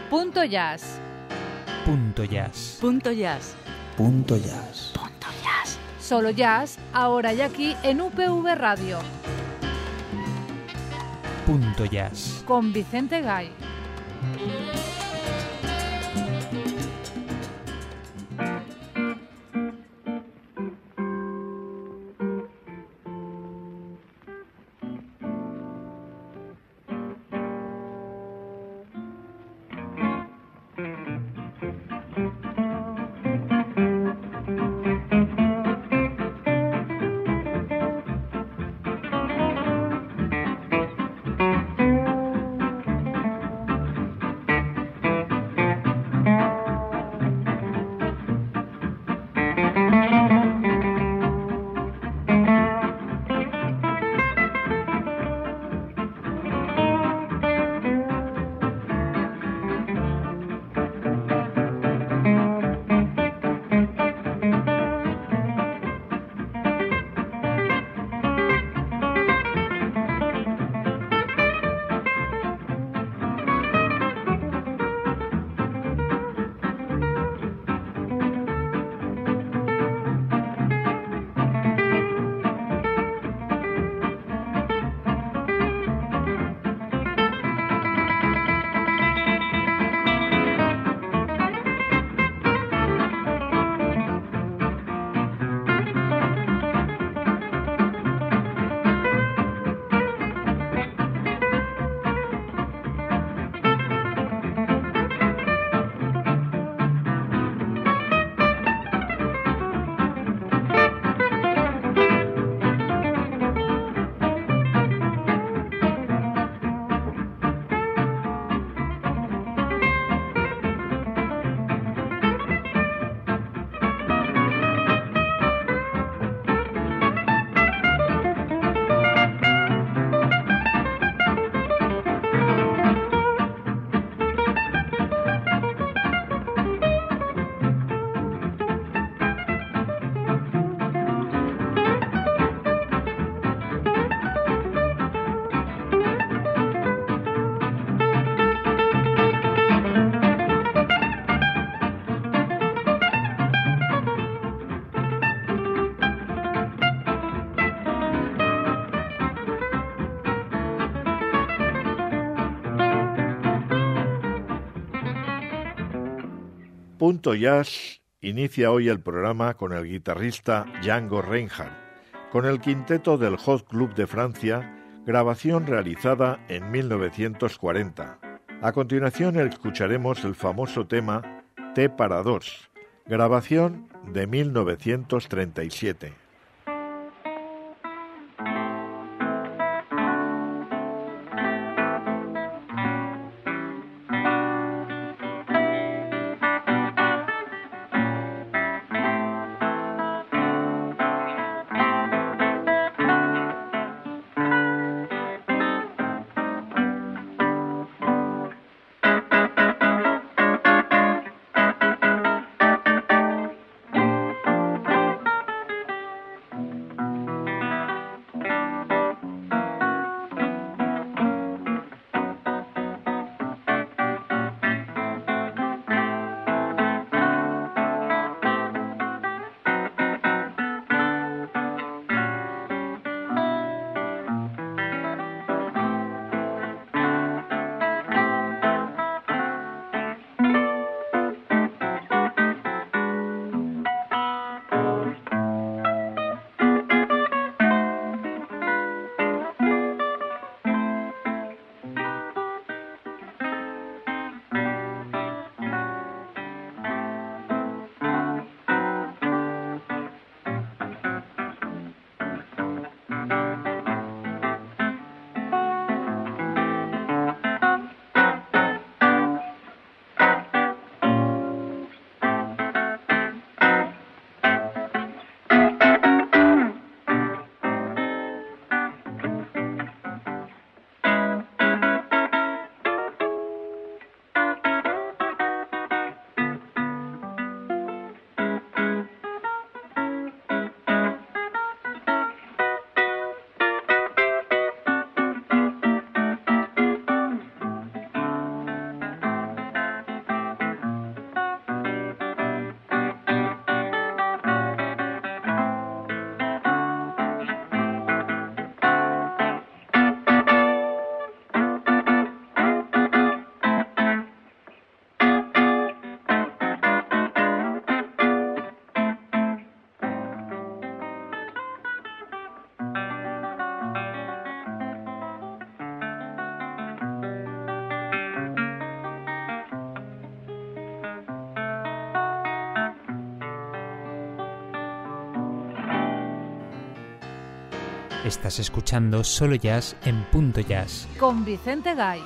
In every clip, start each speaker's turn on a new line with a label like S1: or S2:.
S1: Punto Jazz.
S2: Punto Jazz.
S3: Punto Jazz.
S2: Punto Jazz.
S3: Punto Jazz.
S1: Solo jazz, ahora y aquí en UPV Radio.
S2: Punto Jazz.
S1: Con Vicente Gay.
S4: Punto Jazz inicia hoy el programa con el guitarrista Django Reinhardt, con el quinteto del Hot Club de Francia, grabación realizada en 1940. A continuación escucharemos el famoso tema T para dos, grabación de 1937.
S2: Estás escuchando Solo Jazz en Punto Jazz.
S1: Con Vicente Gay.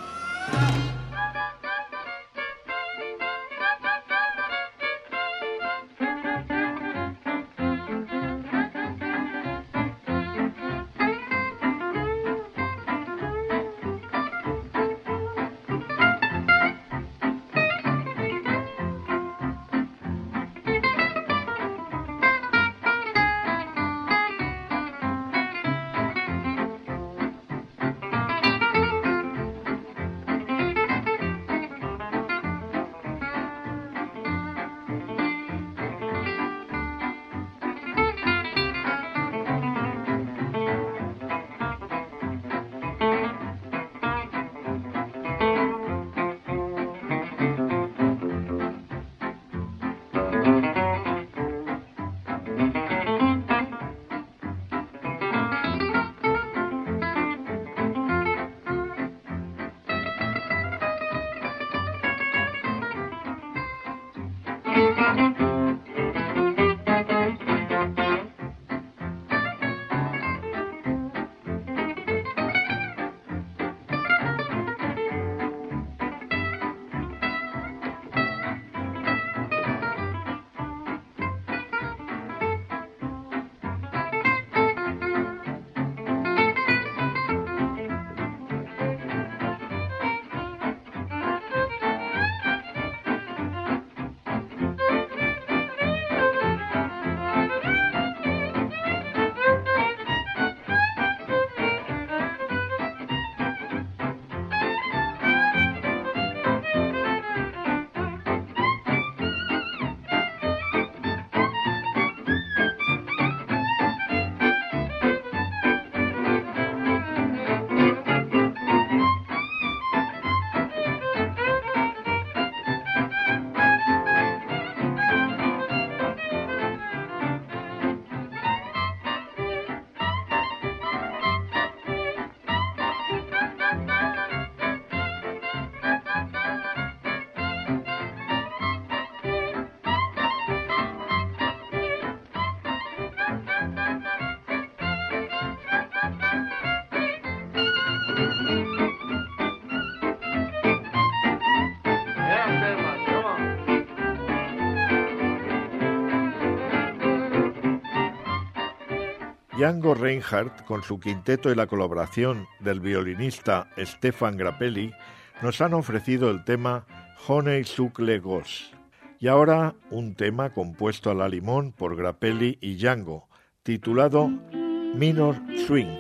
S4: Django Reinhardt, con su quinteto y la colaboración del violinista Stefan Grappelli, nos han ofrecido el tema Honeysuckle Ghost. Y ahora un tema compuesto a la limón por Grappelli y Django, titulado Minor Swing.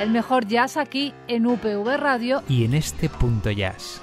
S1: El mejor jazz aquí en UPV Radio
S2: y en este Punto Jazz.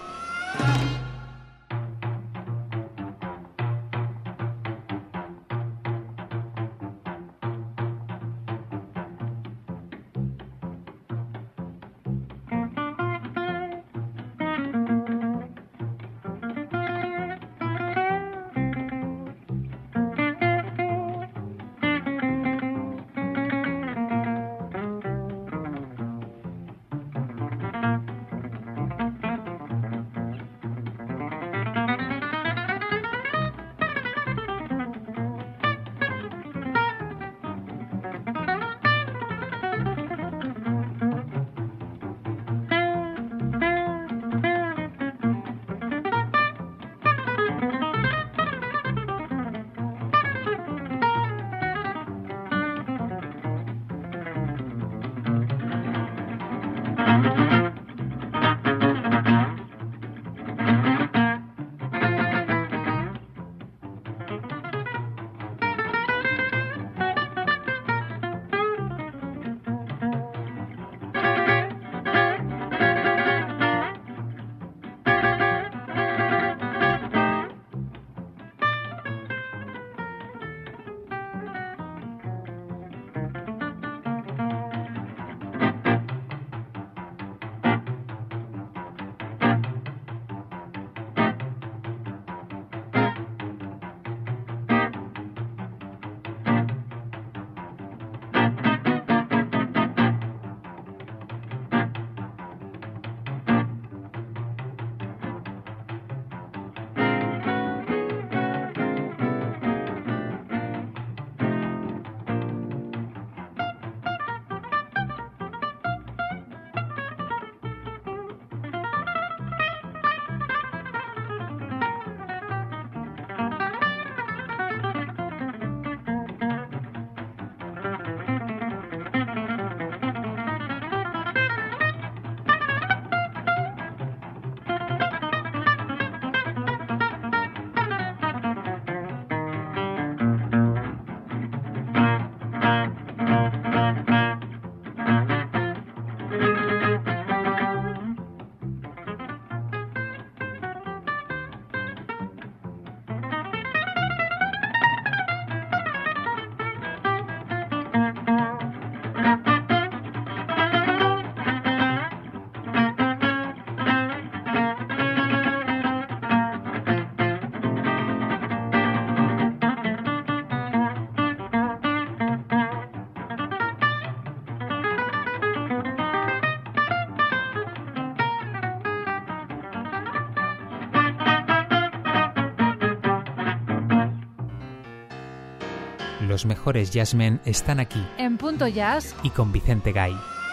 S2: Los mejores jazzmen están aquí.
S1: En Punto Jazz
S2: y con Vicente Gay.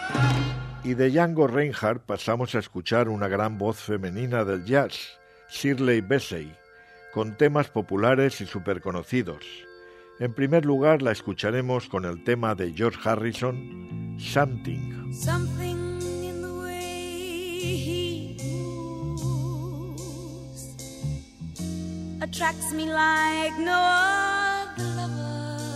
S4: Y de Django Reinhardt pasamos a escuchar una gran voz femenina del jazz, Shirley Bassey, con temas populares y superconocidos. En primer lugar la escucharemos con el tema de George Harrison, Something.
S3: Something in the way he moves attracts me like no other lover.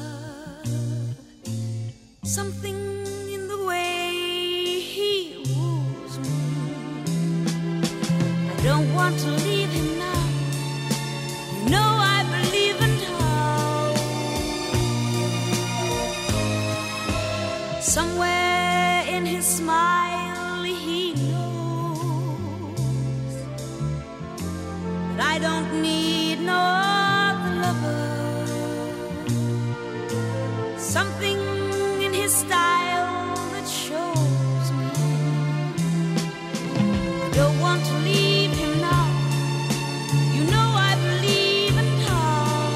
S3: Something in the way he woos me. I don't want to leave him now. You know I believe in how. Somewhere in his smile he knows that I don't need no other lover. Something in his style that shows me I don't want to leave him now. You know I believe in how.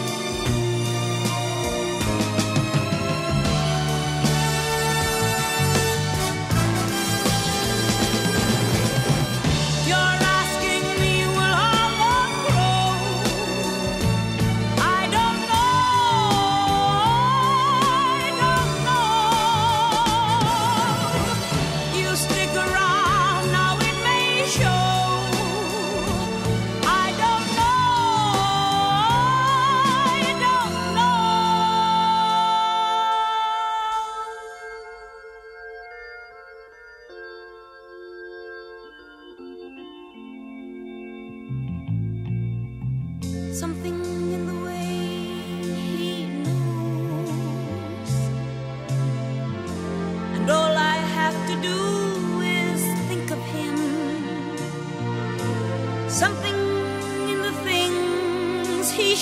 S3: You're asking me will our love grow? I don't know.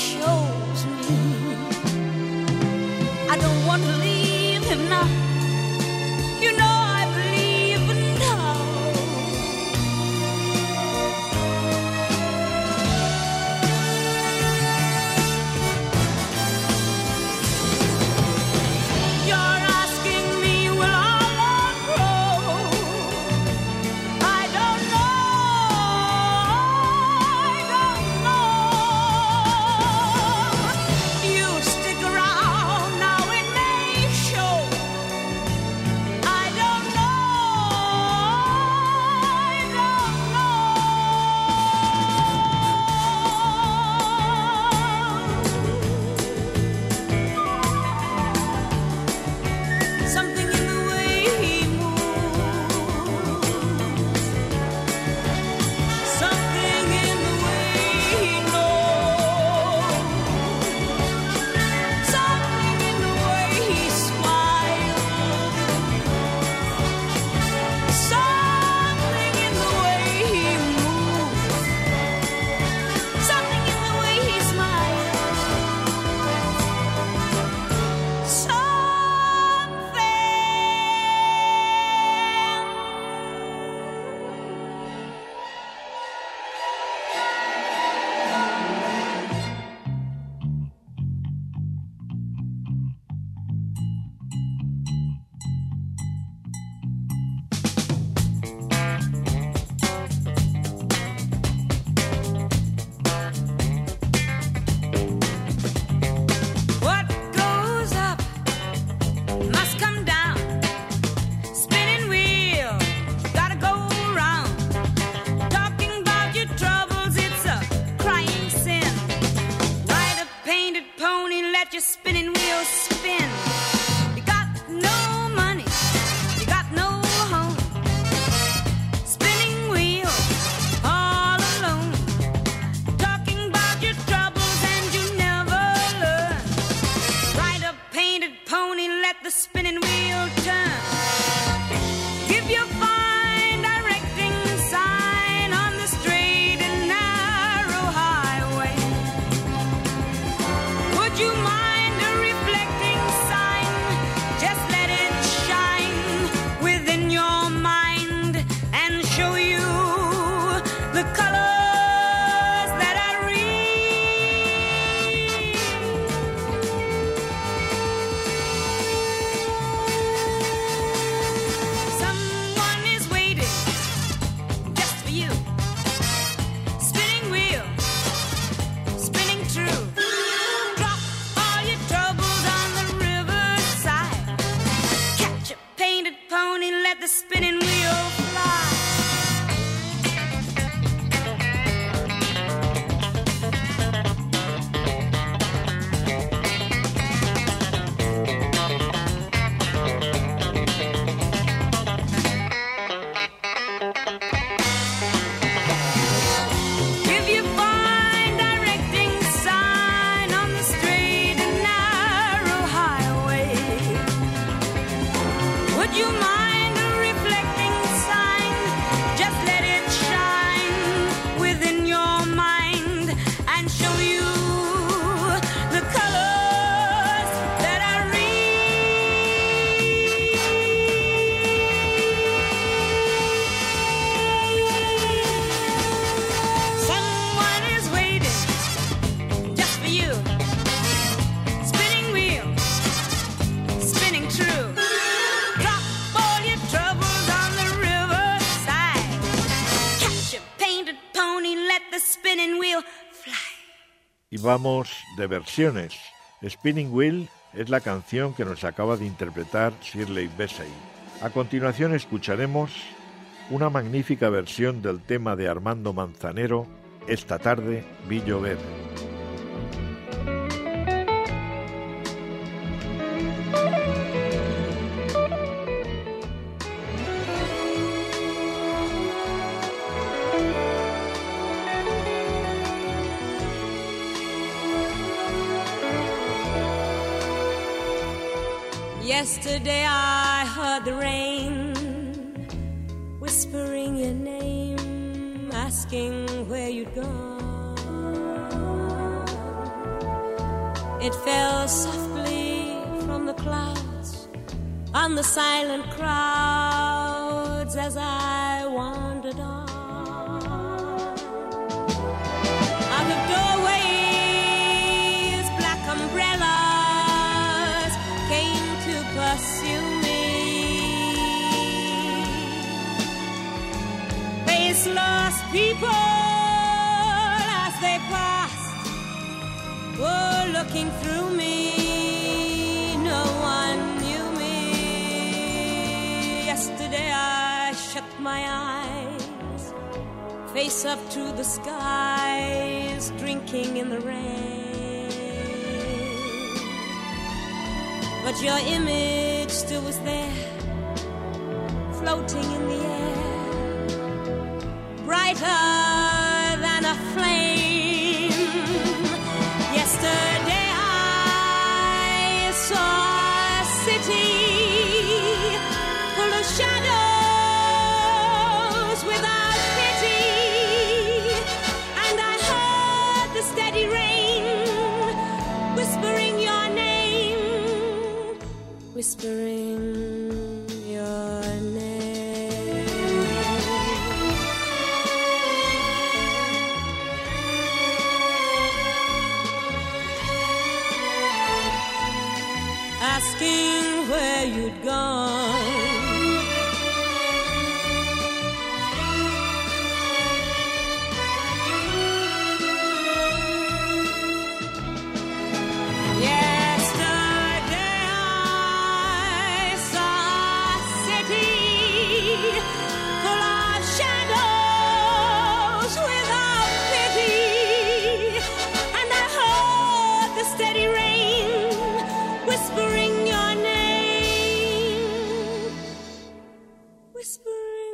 S3: shows me I don't want to leave him now. You know I believe now. You're asking me, will our love grow? I don't know. You stick around now, it may show. I don't know. Something in the way he moves, something in the way he knows, something in the way he smiles, something in the way he moves, something in the way he smiles, what goes up must come down. Spinning wheel, gotta go round. Talking about your troubles, it's a crying sin. Ride a painted pony, let your spinning wheel spin. You got no money, you got no home. Spinning wheel, all alone. Talking about your troubles and you never learn. Ride a painted pony, let the spinning wheel turn. Give your fine directing sign on the straight and narrow highway. Would you mind a reflecting sign? Just let it shine within your mind and show you the colors that I read. Someone is waiting just for you. Spinning wheel, spinning true. Drop all your troubles on the riverside. Catch a painted pony, let the spinning wheel fly. Give your fine directing sign on the straight and narrow highway. Would you mind a reflecting sign? Just let it shine within your mind and show you the colors that I read. Someone is waiting just for you. Spinning wheel, spinning true. Drop all your troubles on the riverside. Catch a painted pony, let the spinning wheel fly.
S4: Y vamos de versiones. Spinning Wheel es la canción que nos acaba de interpretar Shirley Bassey. A continuación escucharemos una magnífica versión del tema de Armando Manzanero, Esta tarde vi llover.
S3: Yesterday I heard the rain whispering your name, asking where you'd gone. It fell softly from the clouds on the silent crowds as I wandered on. Out of doorways, black umbrellas came to pursue me. Faceless people as they passed were looking through me. No one knew me. Yesterday I shut my eyes, face up to the skies, drinking in the rain. But your image still was there, floating in the air, brighter than a flame. Yesterday I saw a city full of shadows without pity, and I heard the steady rain whispering your name, whispering your name. Asking where you'd gone. Yesterday I saw a city full of shadows without pity, and I heard the steady rain whispering your name, whispering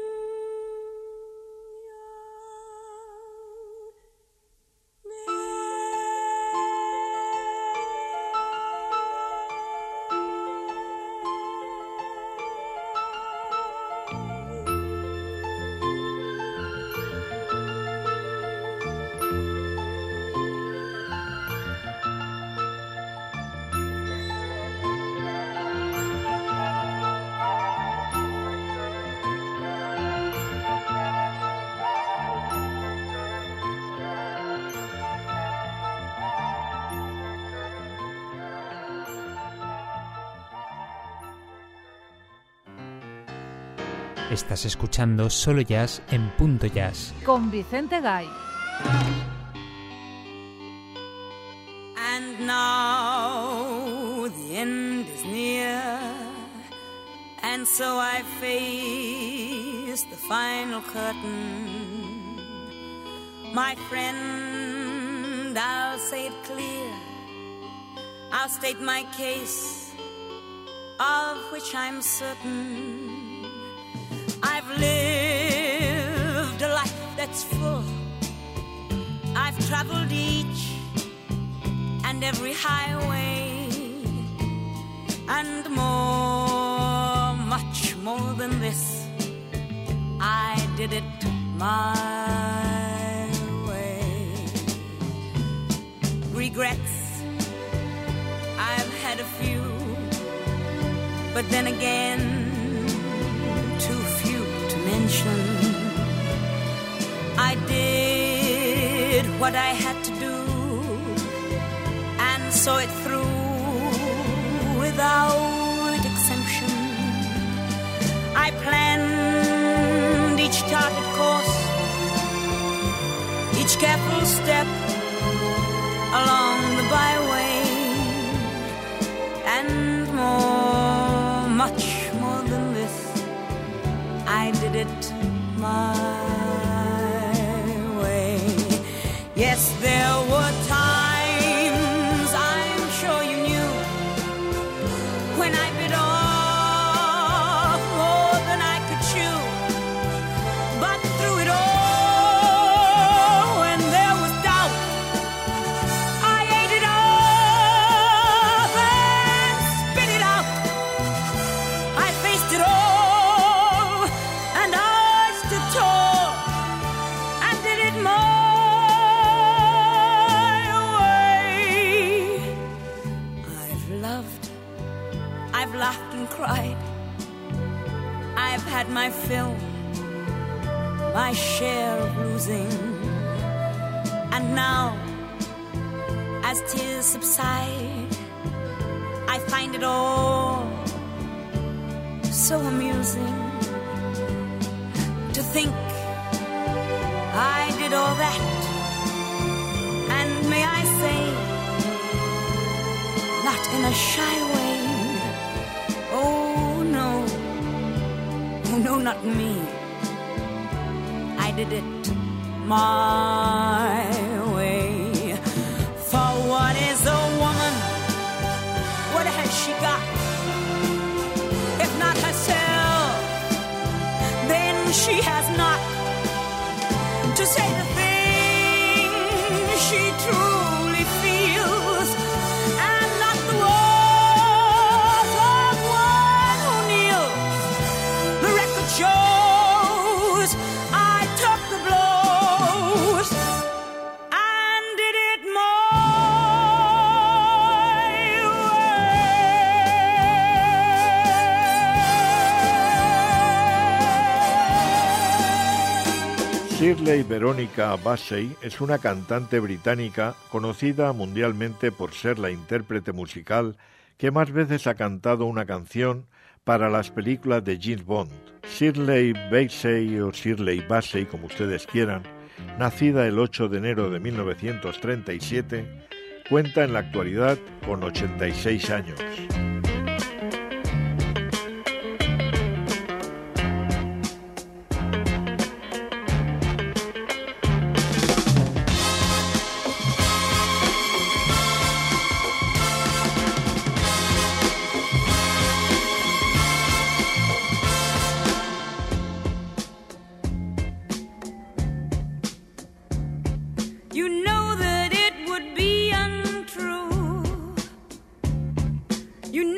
S2: Estás escuchando Solo Jazz en Punto Jazz.
S1: Con Vicente Gay.
S3: And now the end is near, and so I face the final curtain. My friend, I'll say it clear, I'll state my case, of which I'm certain. I've lived a life that's full. I've traveled each and every highway, and more, much more than this, I did it my way. Regrets, I've had a few, but then again, too few to mention. I did what I had to do and saw it through without exemption. I planned each charted course, each careful step along the byway, and more, much more than this, I did it my way. Yes, there were times, I'm sure you knew, when I bit off more than I could chew. But through it all, when there was doubt, I ate it up and spit it out. I faced it all, and I stood tall. and cried. I've had my fill, my share of losing. And now, as tears subside, I find it all so amusing to think I did all that. And may I say, not in a shy way. Oh no, oh no, not me. I did it my way. For what is a woman? What has she got? If not herself, then she has not to say the things she truly feels, and not the words of one who kneels. The record shows I took the blows and did it my way.
S4: Shirley Veronica Bassey es una cantante británica conocida mundialmente por ser la intérprete musical que más veces ha cantado una canción para las películas de James Bond. Shirley Bassey o Shirley Bassey, como ustedes quieran, nacida el 8 de enero de 1937, cuenta en la actualidad con 86 años.
S3: You know that it would be untrue. You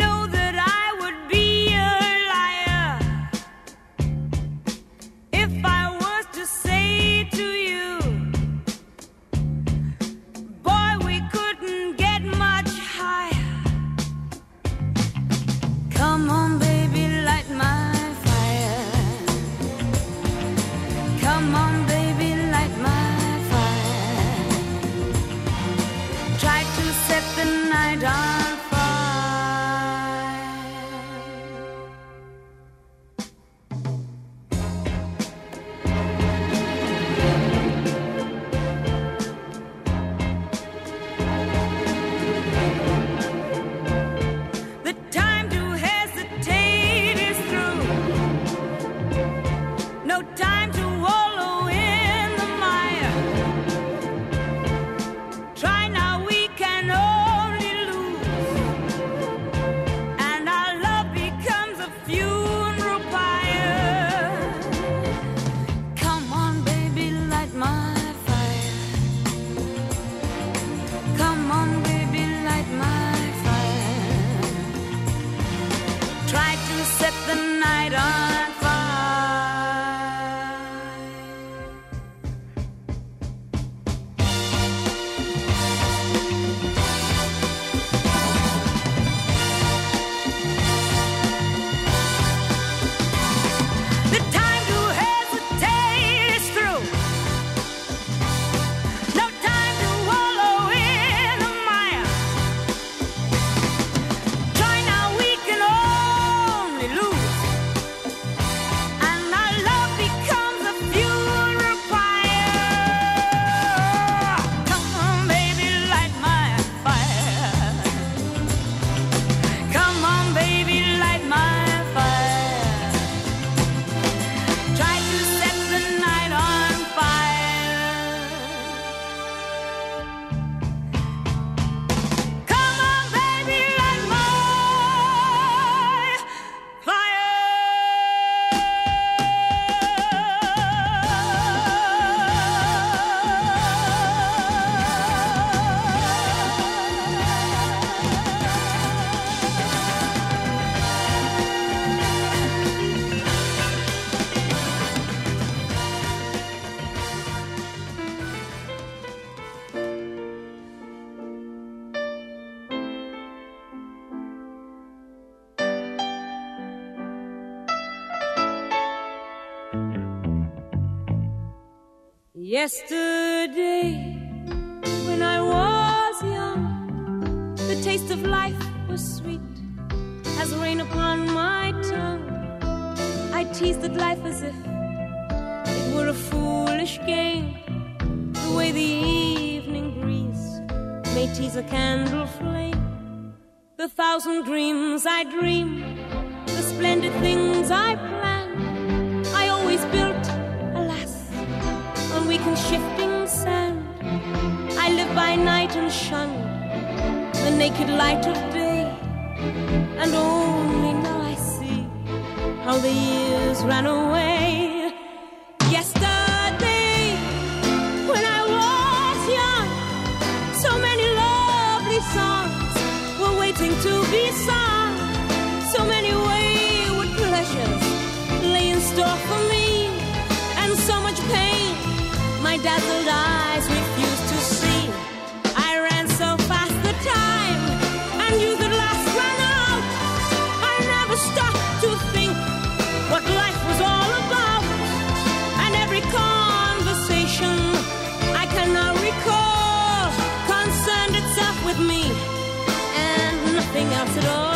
S3: Yesterday, when I was young, the taste of life was sweet as rain upon my tongue. I teased at life as if it were a foolish game, the way the evening breeze may tease a candle flame. The thousand dreams I dreamed, the splendid things I planned, I always built, alas, on weak and shifting sand. I lived by night and shunned the naked light of day, and only now I see how the years ran away. Yesterday, when I was young, so many lovely songs were waiting to be sung. So many wayward pleasures lay in store for me, and so much pain my dazzled eyes refused to see. I ran so fast the time, and youth at last ran out. I never stopped to think what life was all about, and every conversation I can now recall concerned itself with me and nothing else at all.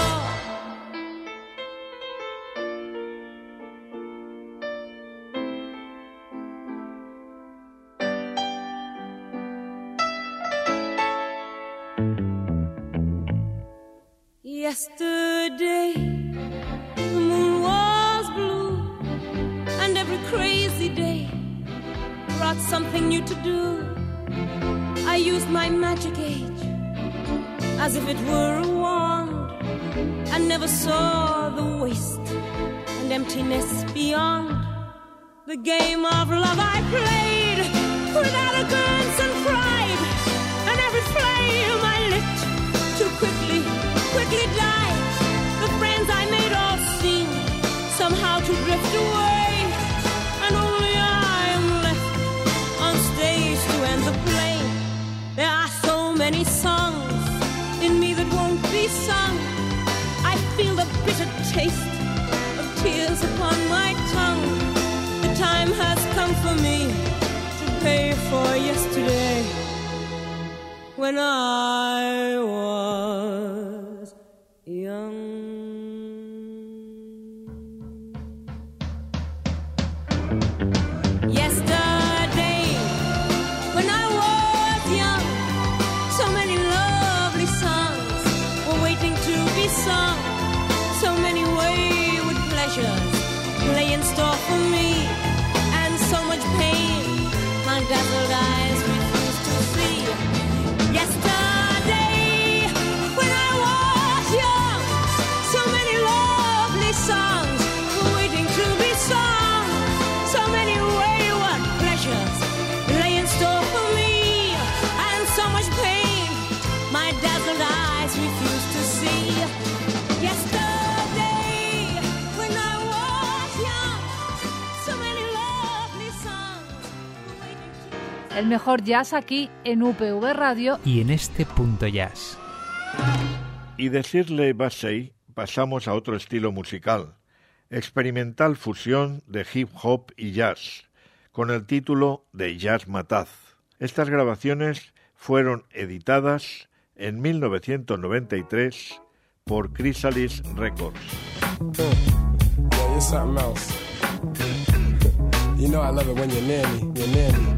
S3: Yesterday, the moon was blue, and every crazy day brought something new to do. I used my magic age as if it were a wand, and never saw the waste and emptiness beyond. The game of love I played with arrogance and pride, and every flame I lit too quickly died. The friends I made all seem somehow to drift away, and only I am left on stage to end the play. There are so many songs in me that won't be sung. I feel the bitter taste of tears upon my tongue. The time has come for me to pay for yesterday, when I was young. Yesterday, when I was young, so many lovely songs were waiting to be sung. So many wayward pleasures lay in store for me, and so much pain my dazzled eyes refused to see. Yesterday, when I was young, so many lovely songs were waiting to be sung. So many wayward pleasures lay in store for me, and so much pain my dazzled eyes refused to see. Yesterday, when I was young, so many lovely songs were waiting to...
S1: El mejor jazz aquí en UPV Radio
S2: y en este punto jazz.
S4: Y de Shirley Bassey pasamos a otro estilo musical, experimental fusión de hip hop y jazz, con el título de Jazz Mataz. Estas grabaciones fueron editadas en 1993 por Chrysalis Records.
S5: Yeah, you're something else. You know I love it when you're near me. You're near me.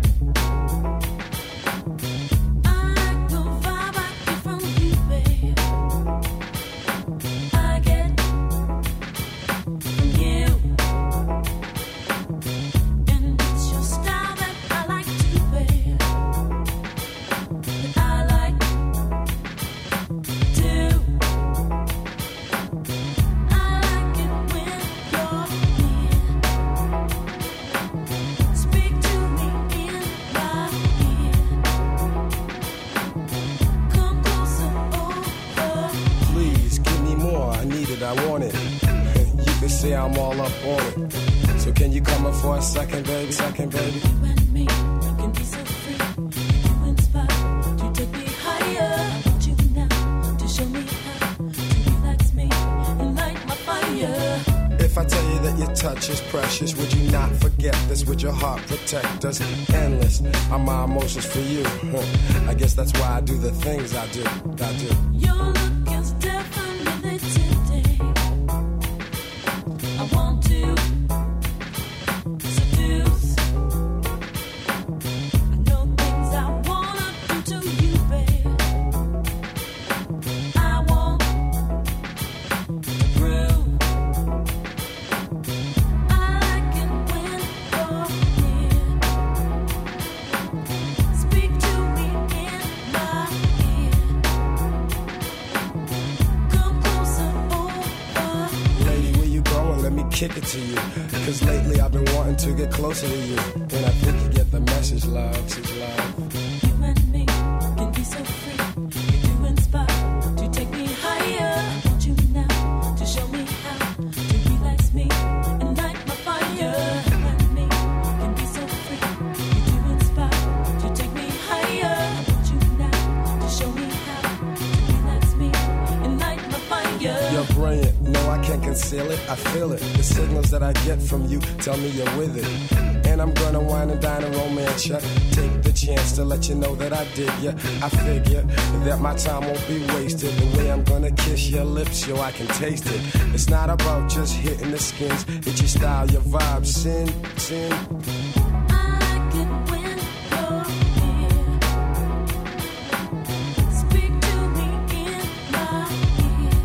S5: I'm all up on it. So can you come up for a second, baby? Second, baby.
S3: You and me, we can be so free. You inspire to take me higher. I want you now to show me how to relax me and light my fire.
S5: If I tell you that that your touch is precious. Would you not forget this? Would your heart protect us? Endless are my emotions for you. I guess that's why I do the things I do.
S3: Your look is definitely today. I want to seduce. I know things I wanna do to you, babe. I want to prove I like it when you're near. Speak to me in my ear. Come closer over.
S5: Lady, where you going? Let me kick it to you. Cause lately I've been wanting to get closer to you. And I think you get the message, love.
S3: You and me can be so free. You do inspire to take me higher. I want you now to show me how to relax me and light my fire. You and me can be so free. You do inspire to take me higher. I want you now to show me how to relax me and light my fire.
S5: You're brilliant, no I can't conceal it, I feel it. The signals that I get from you tell me you're with it. And I'm gonna wine and dine and romance ya. Take the chance to let you know that I dig ya. I figure that my time won't be wasted. The way I'm gonna kiss your lips, yo, I can taste it. It's not about just hitting the skins, it's your style, your vibe, sin.
S3: I like it when you're here. Speak to me in my ear.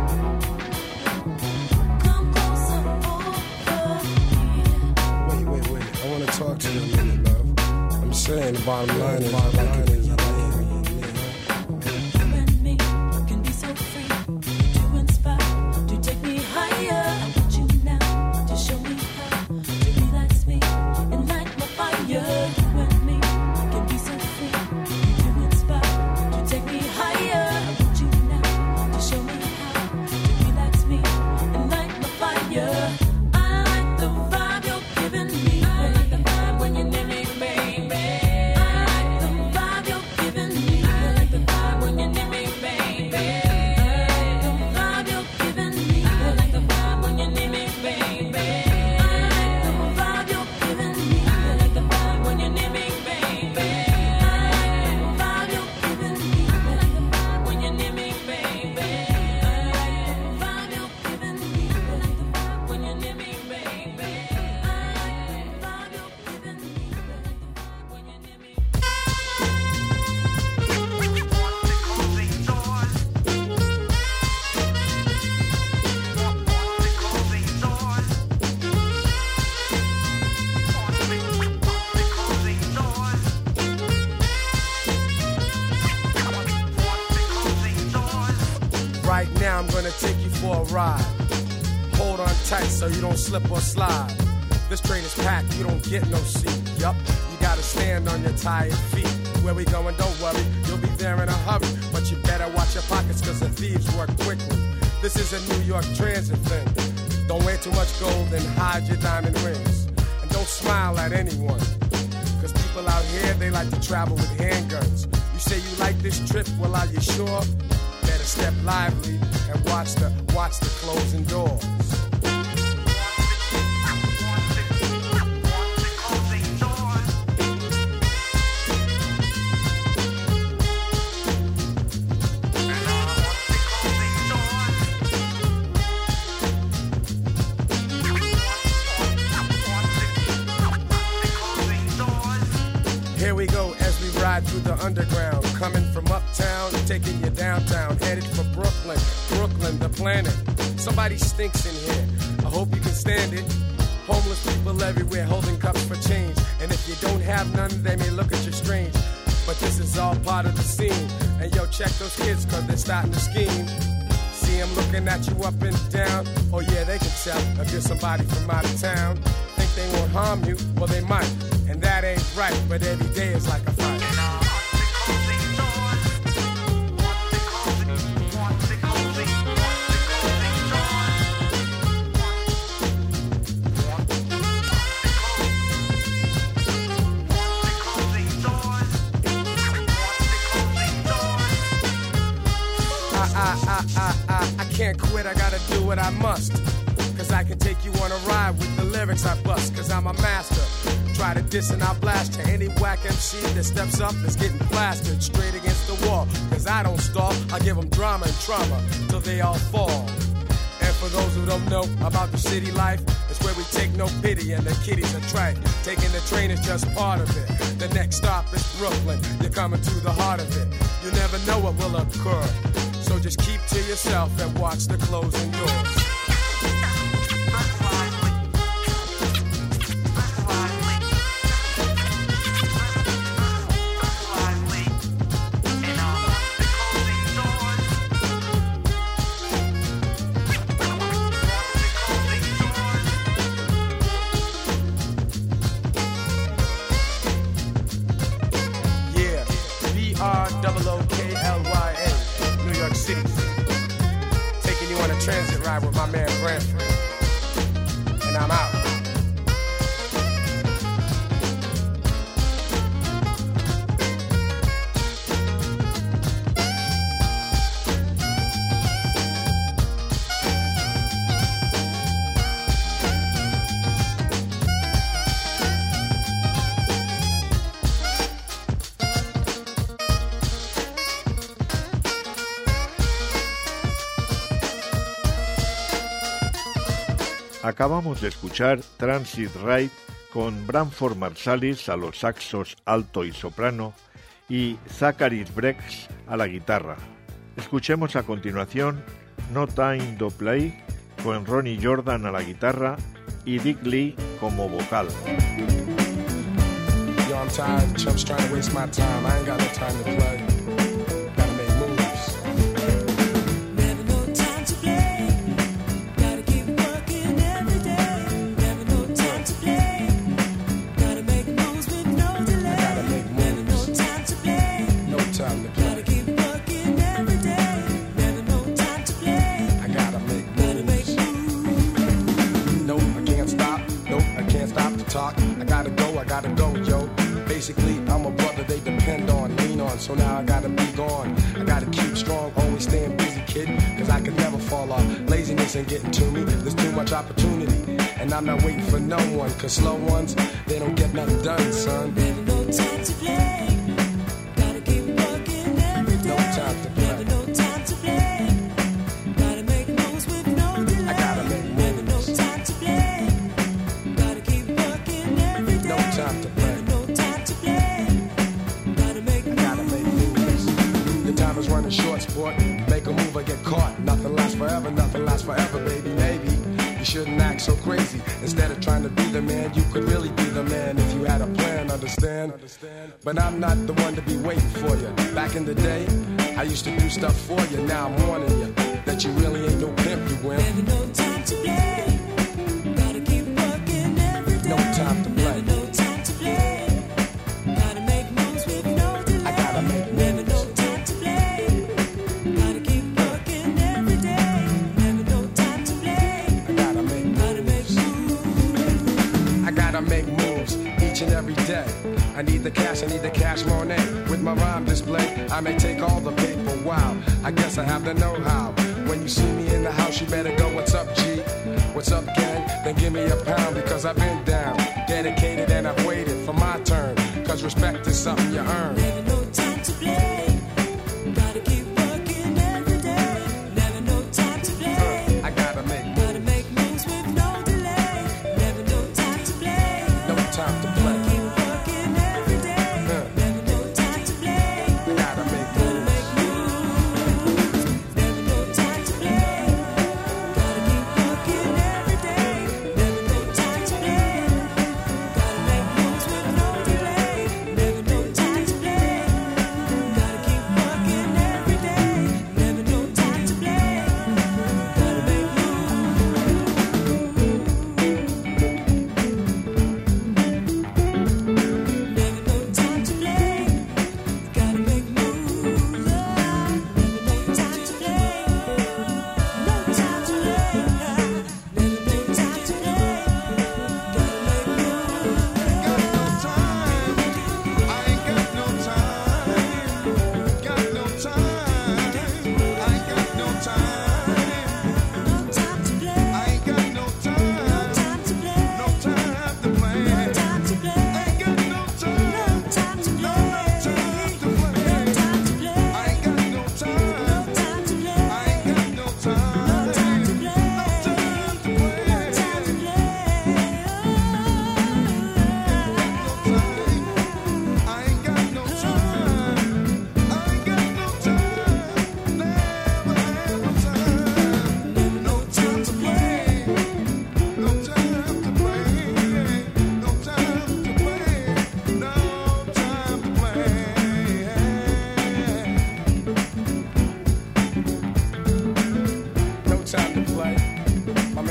S3: Come closer over here.
S5: Wait, I wanna talk to you a minute, love. I'm saying the bottom line is I like it when you lay me.
S3: You and me can be so free. You do inspire to take me higher. I want you now to show me how to relax me and light my fire. You and me can be so free. You do inspire to take me higher. I want you now to show me how to relax me and light my fire. I like the vibe you're giving me. I like the vibe when you're near me, baby. I like the vibe you're giving me. I like the vibe when you're near me, baby. I like the vibe you're giving me. I like the vibe when you're near me, baby. I like the vibe you're giving me. I like the vibe when you're near me, baby. I like the vibe you're giving me. I like the vibe when you're near me, baby. I like the vibe you're giving me. I like the vibe when you're near me, baby. I like the vibe you're giving me. I like the vibe when you're near me.
S5: Right now I'm gonna take you for a ride. Hold on tight so you don't slip or slide. This train is packed, you don't get no seat. Yup, you gotta stand on your tired feet. Where we going, don't worry, you'll be there in a hurry. But you better watch your pockets cause the thieves work quickly. This is a New York transit thing. Don't wear too much gold and hide your diamond rings. And don't smile at anyone. Cause people out here, they like to travel with handguns. You say you like this trip, well are you sure? Better step lively and watch the closing doors. Here we go as we ride through the underground, coming from uptown, taking you downtown, headed for Brooklyn, the planet. Somebody stinks in here, I hope you can stand it. Homeless people everywhere holding cups for change, and if you don't have none, they may look at you strange. But this is all part of the scene, and yo, check those kids cause they're starting to scheme. See them looking at you up and down, oh yeah, they can tell if you're somebody from out of town. Think they won't harm you, well they might, and that ain't right, but every day is like a fight. I can't quit, I gotta do what I must. Cause Cause I can take you on a ride with the lyrics I bust, cause I'm a master. Try to diss and I'll blast you. Any whack MC that steps up is getting plastered straight against the wall. Cause I don't stall, I give them drama and trauma till they all fall. And for those who don't know about the city life, it's where we take no pity and the kiddies are trite. Taking the train is just part of it. The next stop is Brooklyn, you're coming to the heart of it. You never know what will occur, so just keep to yourself and watch the closing doors. Transit ride with my man Branford, and I'm out.
S4: Acabamos de escuchar Transit Ride con Branford Marsalis a los saxos alto y soprano y Zacharis Brex a la guitarra. Escuchemos a continuación No Time to Play con Ronnie Jordan a la guitarra y Dick Lee como vocal.
S5: Yo, I'm tired, chumps trying to waste my time. I ain't got no time to play. Gotta make moves. I gotta go, yo. Basically, I'm a brother they depend on, lean on, so now I gotta be gone. I gotta keep strong, always staying busy, kid, cause I can never fall off. Laziness ain't getting to me, there's too much opportunity. And I'm not waiting for no one, cause slow ones, they don't get nothing done, son.
S3: Never no time to play. Gotta keep working every day.
S5: No time to play.
S3: Never no time to play. Gotta make moves with no delay.
S5: I gotta make moves.
S3: Never no time to play. Gotta keep working every day.
S5: No time to play.
S3: Never no time to play. Gotta make moves.
S5: I gotta make moves. The time is running short, sport. Make a move or get caught. Nothing lasts forever, baby, maybe. You shouldn't act so crazy. Instead of trying to be the man, you could really be the man if you had a plan, understand? But I'm not the one to be waiting for you. Back in the day, I used to do stuff for you. Now I'm warning you that you really ain't no pimp, you wimp.
S3: Never no time to play. Gotta keep working every day.
S5: No time to play.
S3: Never no time to play. Gotta make moves with no delay.
S5: I gotta make moves.
S3: Never no time to play. Gotta keep working every day. Never no time to play.
S5: I gotta make moves. I gotta make moves each and every day. I need the cash Monet. With my rhyme display, I may take all the paper. Wow, I guess I have the know-how. When you see me in the house, you better go, what's up, G? What's up, gang? Then give me a pound, because I've been down, dedicated, and I've waited for my turn. Cause respect is something you earn.
S3: Never no time to play. Gotta keep working every day. Never no time to play.
S5: I gotta make
S3: moves with no delay. Never no time to play.
S5: no time to play.
S3: Keep working every day. Never no time to play.
S5: I gotta make
S3: moves. Never no time to play. Gotta keep working every day. Never no time to play. Gotta make moves with no delay. Never no time to play.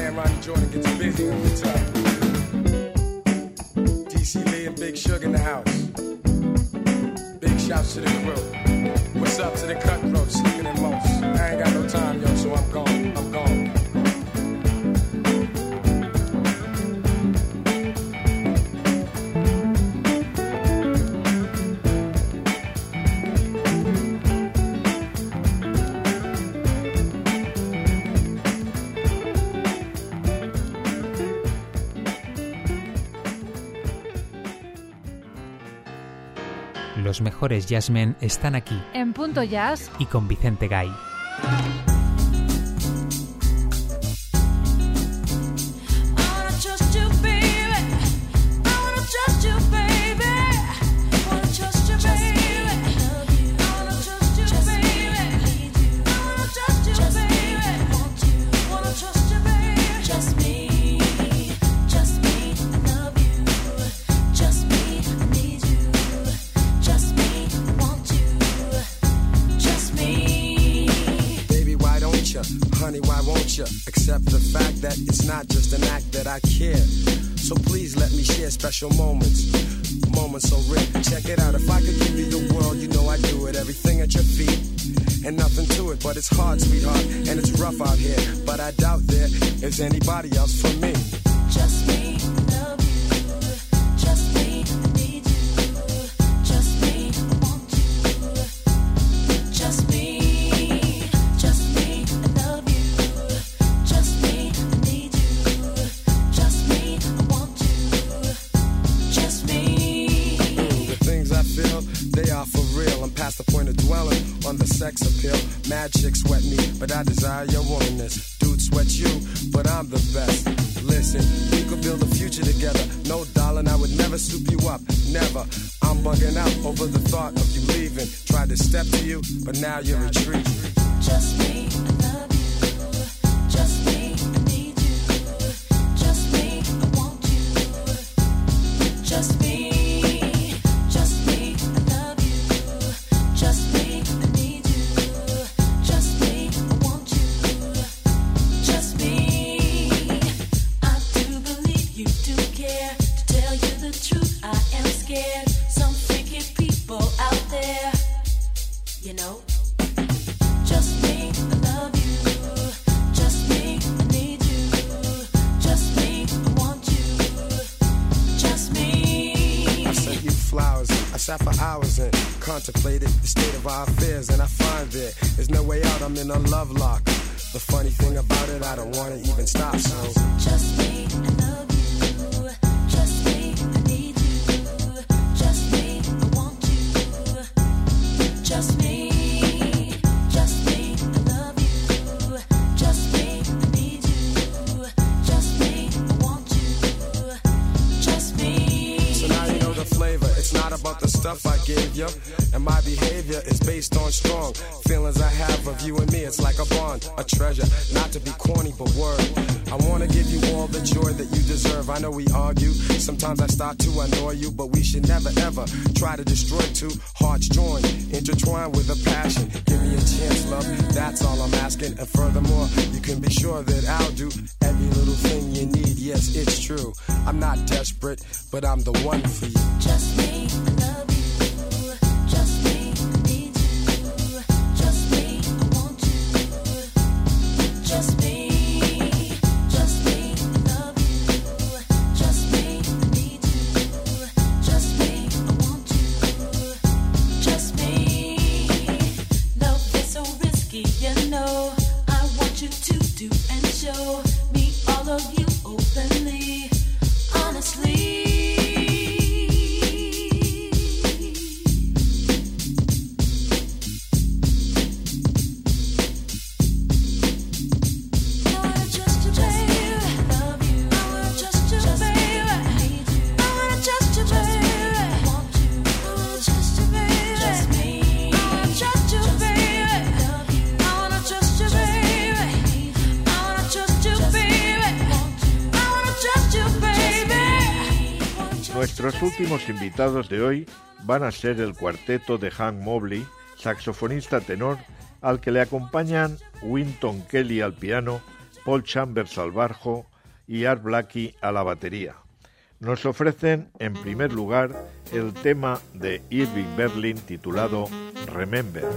S5: man Ronnie Jordan gets busy on the top. DC Lee and Big Sugar in the house. Big shouts to the crew. What's up to the cutthroats, sleeping in most? I ain't got no time, yo, so I'm gone. I'm gone.
S2: Los mejores jazzmen están aquí.
S1: En Punto Jazz.
S2: Y con Vicente Gay.
S5: Accept the fact that it's not just an act that I care. So please let me share special moments so rare. Check it out, if I could give you the world, you know I'd do it. Everything at your feet and nothing to it, but it's hard, sweetheart, and it's rough out here. But I doubt there is anybody else for me.
S3: Just me, love you. Just me, need you. Just me, want you. Just me.
S5: They are for real. I'm past the point of dwelling on the sex appeal. Mad chicks sweat me, but I desire your willingness. Dudes sweat you, but I'm the best. Listen, we could build a future together. No, darling, I would never soup you up. Never. I'm bugging out over the thought of you leaving. Tried to step to you, but now you're retreating.
S3: Just me, I love you. Just me, I need you. Just me, I want you. Just me.
S5: Sat for hours and contemplated the state of our affairs, and I find there's no way out. I'm in a love lock. The funny thing about it, I don't want to even stop. So
S3: just me, I love you. Just me, I need you. Just me, I want you. Just me. Just me, I love you. Just me, I need you. Just me, I want you. Just me.
S5: So now you know the flavor. It's not about the stuff I gave you, and my behavior is based on strong feelings I have of you and me. It's like a bond, a treasure, not to be corny but word. I want to give you all the joy that you deserve. I know we argue, sometimes I start to annoy you, but we should never ever try to destroy two hearts joined, intertwined with a passion. Give me a chance, love, that's all I'm asking. And furthermore, you can be sure that I'll do every little thing you need. Yes, it's true, I'm not desperate, but I'm the one for you.
S3: Just me, I love you. Just me, I need you. Just me, I want you. Just me. Just me, I love you. Just me, I need you. Just me, I want you. Just me. Love is so risky, you know. I want you to do and show me all of you openly, honestly.
S4: Nuestros últimos invitados de hoy van a ser el cuarteto de Hank Mobley, saxofonista tenor, al que le acompañan Wynton Kelly al piano, Paul Chambers al bajo y Art Blakey a la batería. Nos ofrecen, en primer lugar, el tema de Irving Berlin titulado Remember.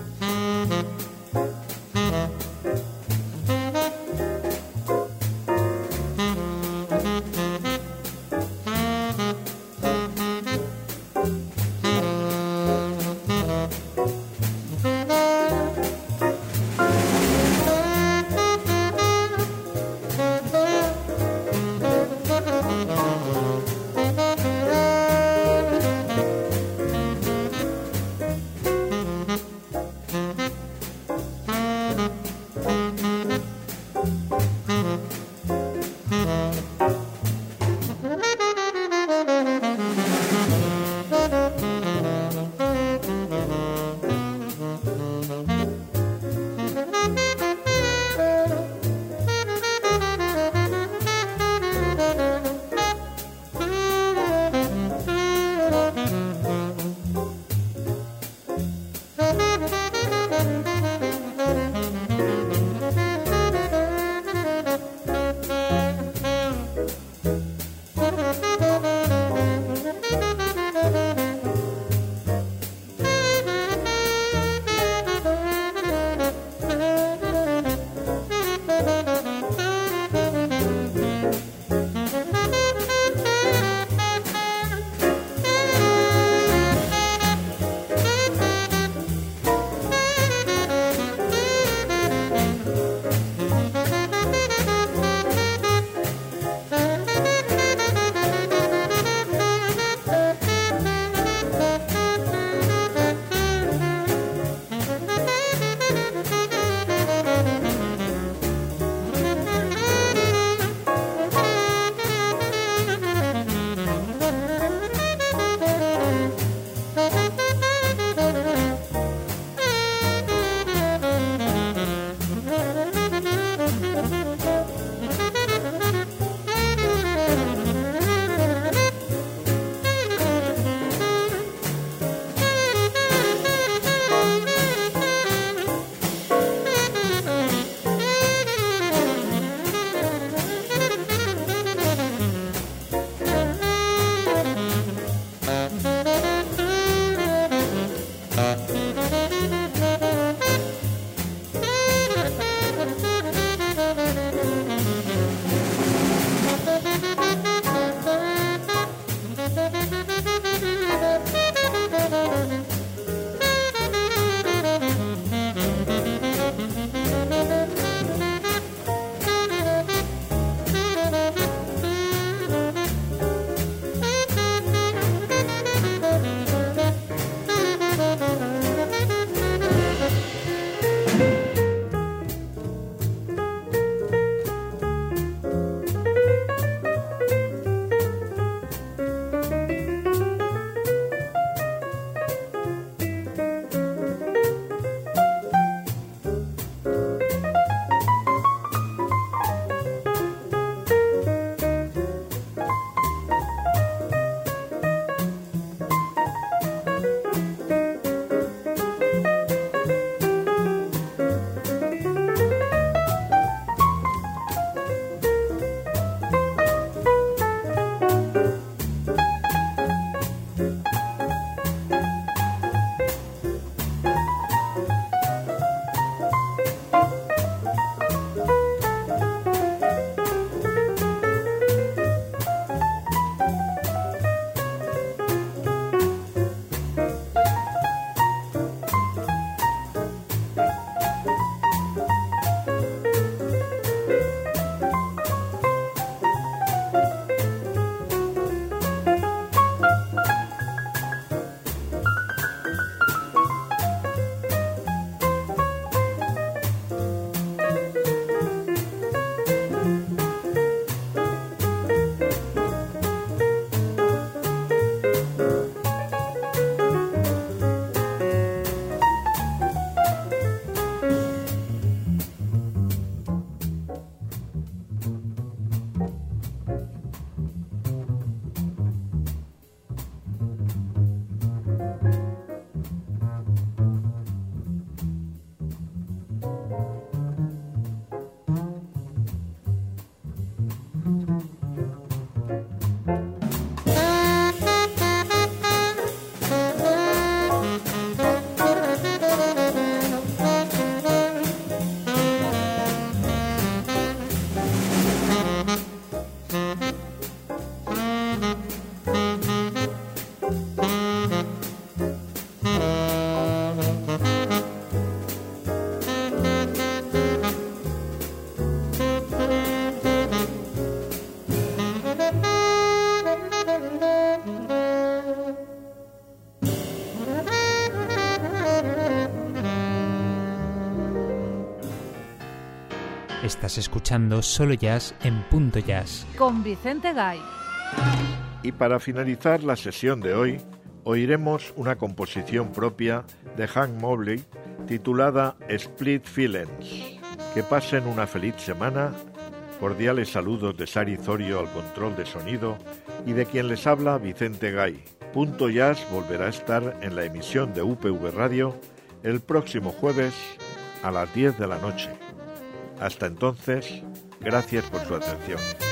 S2: Estás escuchando Solo Jazz en Punto Jazz.
S1: Con Vicente Gay.
S4: Y para finalizar la sesión de hoy, oiremos una composición propia de Hank Mobley titulada Split Feelings. Que pasen una feliz semana. Cordiales saludos de Sari Zorio al control de sonido y de quien les habla Vicente Gay. Punto Jazz volverá a estar en la emisión de UPV Radio el próximo jueves a las 10 de la noche. Hasta entonces, gracias por su atención.